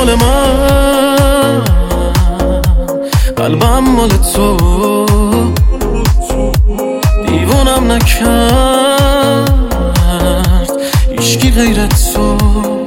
مال من، قلبم مال تو، دیوانم نکرد هیچکی غیر تو.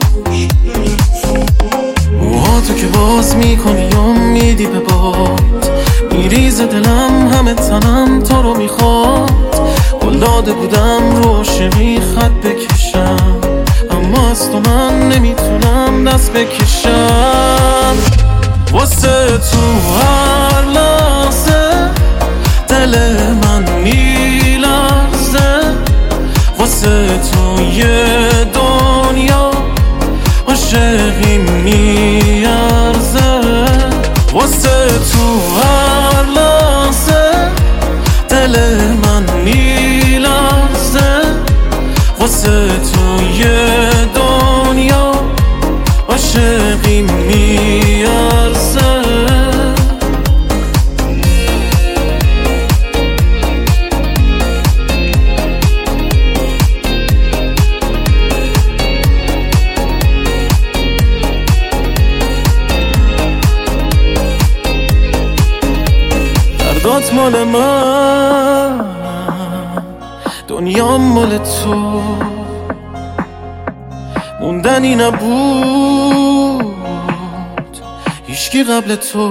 موهاتو که باز میکنی یا میدی به باد، میریزه دلم همه تنم تو رو میخواد. قول داده بودم رو عاشقی خط بکشم، اما از تو من نمیتونم دست بکشم. واسه تو هر لحظه دل من میلرزه، واسه تو یه دنیا عاشقی میارزه. واسه تو هر لحظه دل من میلرزه، واسه تو یه دنیا عاشقی میارزه. دردات مال من، دنیا مال تو، موندنی نبود هیچکی قبل تو.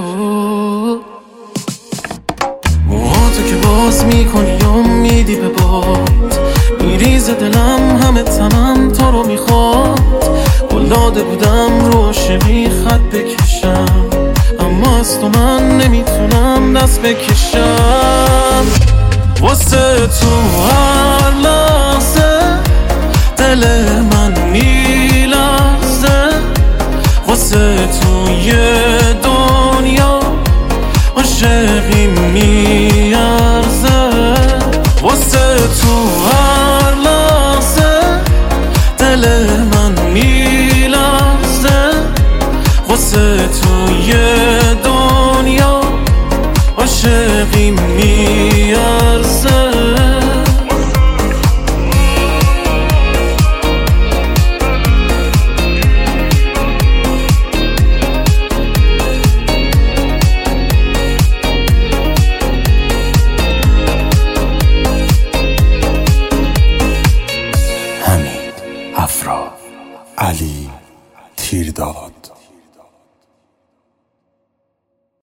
موهاتو که باز میکنی یا میدی به باد، میریزه دلم همه تنم تو رو میخواد. قول داده بودم رو عاشقی خط بکشم، اما از تو من نمیتونم دست بکشم. واسه تو هر لحظه دل من میلرزه، واسه تو یه دنیا عاشقی میارزه. واسه تو هر لحظه دل من میلرزه، واسه تو یه دنیا عاشقی میارزه.